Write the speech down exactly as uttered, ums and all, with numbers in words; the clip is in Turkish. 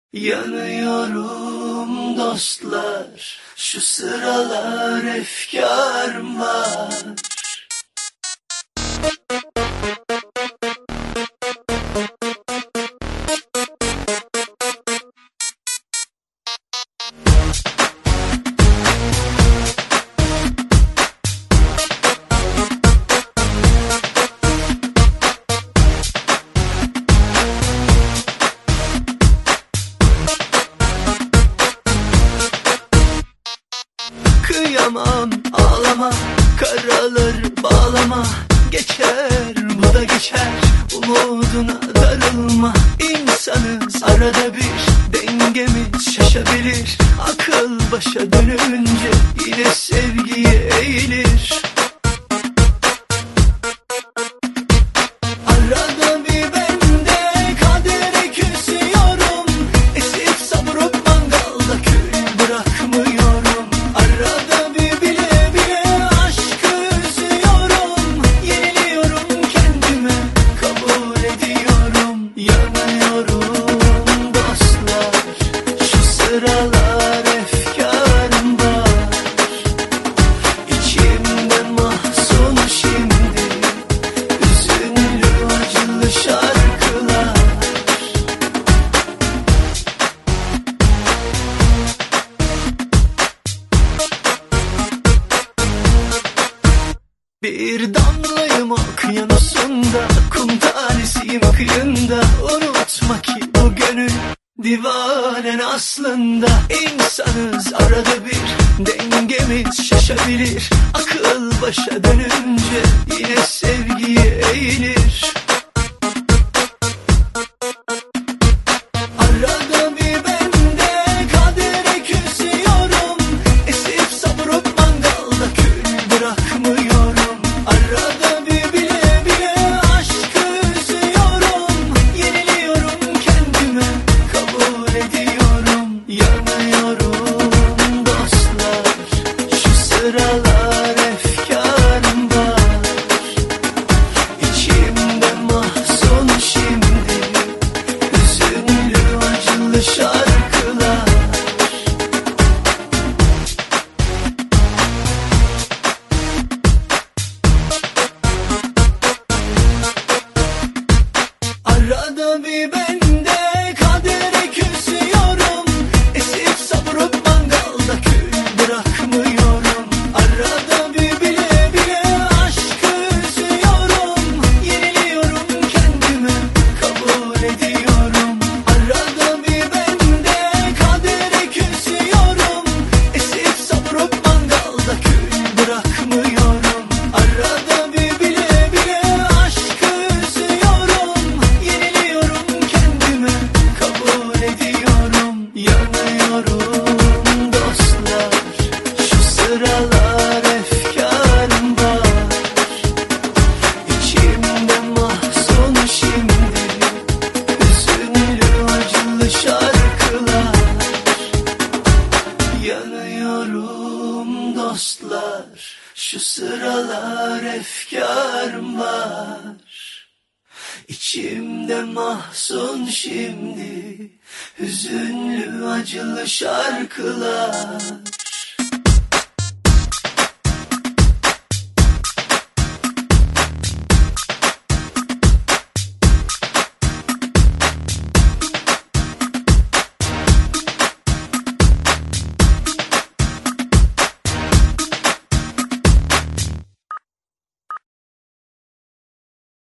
Yanıyorum dostlar, şu sıralar efkarım var. Kıyamam, ağlama, karaları bağlama. Geçer, bu da geçer, umuduna darılma. İnsanız, arada bir dengemiz şaşabilir. Akıl başa dönünce yine sevgiye eğilir. Arada bir ben de kadere küsüyorum. Esip savurup mangalda kül bırakmıyorum. Arada bir bile bile aşkı üzüyorum. Yeniliyorum kendime, kabul ediyorum. Yanıyorum dostlar, şu sıralar efkarım var. İçimde mahzun şimdi, hüzünlü acılı şarkılar. Bir damlayım okyanusunda, kum tanesiyim kıyında. Unutma ki bu gönül divanen aslında. İnsanız, arada bir dengemiz şaşabilir. Akıl başa dönünce yine sevgiye eğilir. Arada bir ben de kadere küsüyorum. Esip savurup mangalda kül bırakmıyorum. Arada bir bile bile aşkı üzüyorum. Yeniliyorum kendime, kabul ediyorum. Yanıyorum dostlar, şu sıralar efkarım var. İçimde mahzun şimdi, hüzünlü acılı şarkılar. Arada bir ben de kadere küsüyorum. Esip savurup mangalda kül bırakmıyorum. Arada bir bile bile aşkı üzüyorum. Yeniliyorum kendime, kabul ediyorum. Arada bir ben de kadere küsüyorum. Esip savurup mangalda kül bırakmıyorum. Arada bir bile bile aşkı üzüyorum. Yeniliyorum kendime, kabul ediyorum. Yanıyorum dostlar, şu sıralar efkarım var. İçimde mahzun şimdi, hüzünlü acılı şarkılar. Yanıyorum dostlar, şu sıralar efkarım var. İçimde mahzun şimdi, hüzünlü acılı şarkılar.